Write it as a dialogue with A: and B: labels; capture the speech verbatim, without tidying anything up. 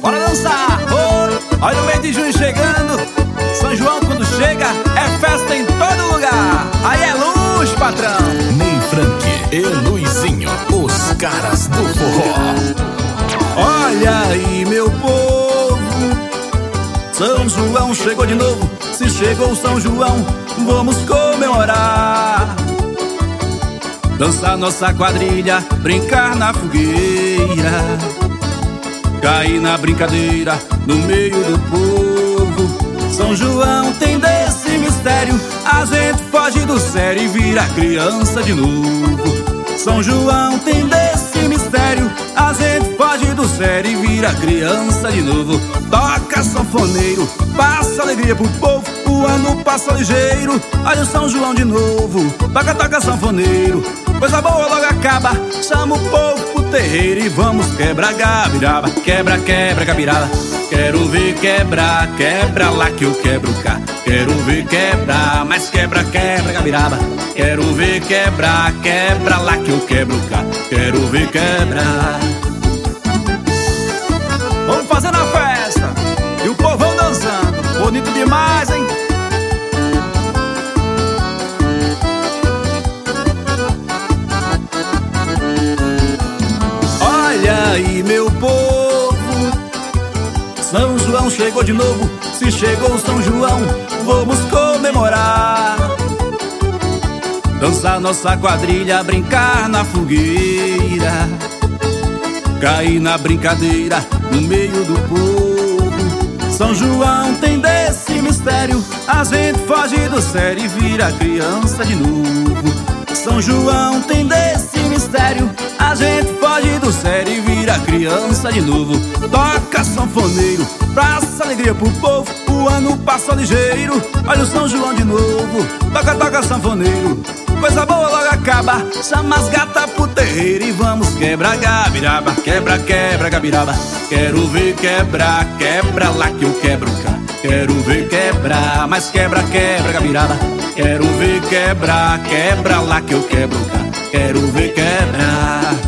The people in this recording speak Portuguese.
A: bora dançar! Oh, olha o mês de junho chegando. São João quando chega é festa em todo lugar. Aí é luz, patrão.
B: Ney Frank e Luizinho, os caras do forró.
A: Olha aí, meu povo, São João chegou de novo. Se chegou São João, vamos comemorar. Dançar nossa quadrilha, brincar na fogueira, cair na brincadeira, no meio do povo. São João tem desse mistério, a gente foge do sério e vira criança de novo. São João tem desse mistério, a gente foge do sério e vira criança de novo. Toca sanfoneiro, passa alegria pro povo, o ano passa ligeiro. Olha o São João de novo, toca, toca sanfoneiro, coisa boa logo acaba. Chama o povo pro terreiro e vamos quebrar gabiraba. Quebra, quebra gabiraba. Quero ver quebrar, quebra lá que eu quebro cá. Quero ver quebrar, mas quebra, quebra gabiraba. Quero ver quebrar, quebra lá que eu quebro cá. Quero ver quebrar. Vamos fazer na festa e o povão dançando. Bonito demais, hein? Olha aí, meu povo, São João chegou de novo. Se chegou São João, vamos comemorar. Dançar nossa quadrilha, brincar na fogueira, cair na brincadeira, no meio do povo. São João tem desse mistério, a gente foge do sério e vira criança de novo. São João tem desse mistério, a gente foge do sério e vira criança de novo. Toca sanfoneiro, passa alegria pro povo, o ano passa ligeiro. Olha o São João de novo, toca, toca sanfoneiro, coisa boa logo acaba. Chama as gatas pro terreiro e vamos quebrar gabiraba. Quebra, quebra gabiraba. Quero ver quebrar, quebra lá que eu quebro cá. Quero ver quebrar, mas quebra, quebra gabiraba. Quero ver quebrar, quebra lá que eu quebro cá. Quero ver quebrar.